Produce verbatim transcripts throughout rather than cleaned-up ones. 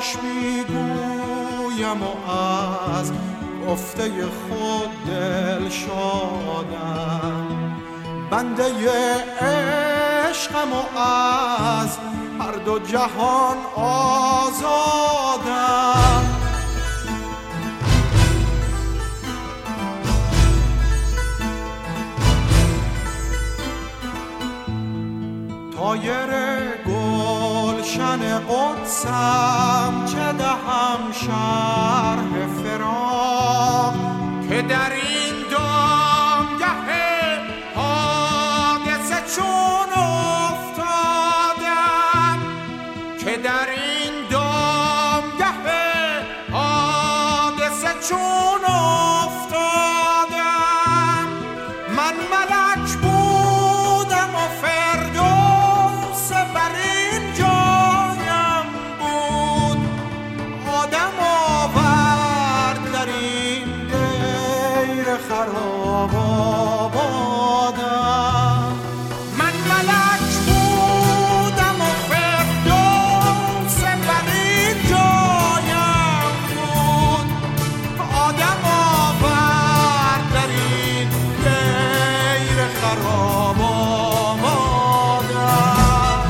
باش میگویم و از گفته خود دل شادم، بنده عشقم و از هر دو جهان آزادم. طایر گلشن قدسم چه دهم شرح فراق، که در این دامگه حادثه چون افتادم، که در این دامگه حادثه چون افتادم. من ملک بودم و فردوس بر این جایم بود، آدم آورد در این دیر خراب آبادم. من ملک بودم و فردوس بر این جایم بود، آدم آورد در این دیر خراب آبادم.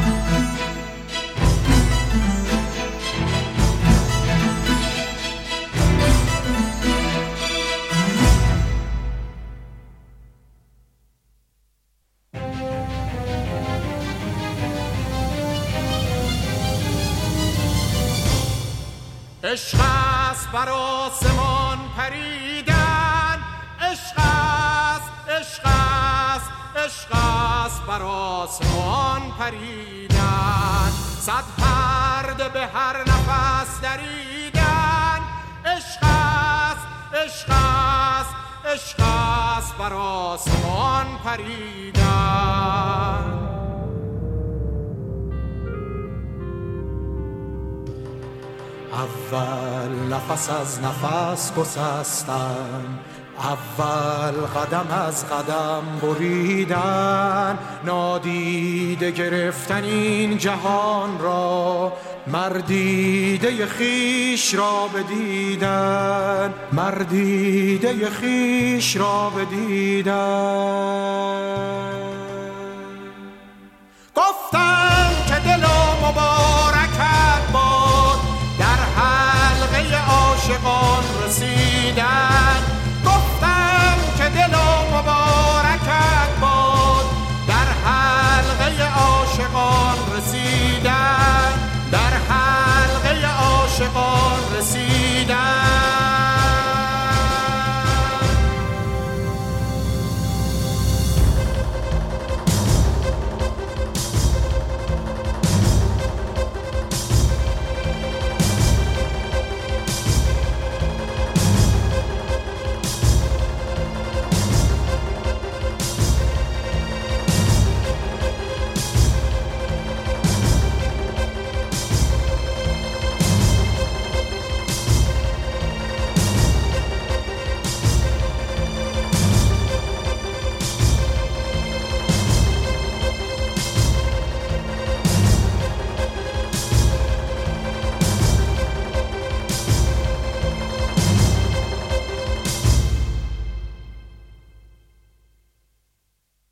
عشق است بر آسمان پریدن، عشق است، عشق است، عشق است بر آسمان پریدن، صد پرده به هر نفس دریدن. عشق است، عشق است، عشق است بر آسمان پریدن. اول نفس از نفس گسستن، اول قدم از قدم بریدن، نادیده گرفتن این جهان را، مردیده خیش را بدیدن، مردیده خیش را بدیدن. گفتن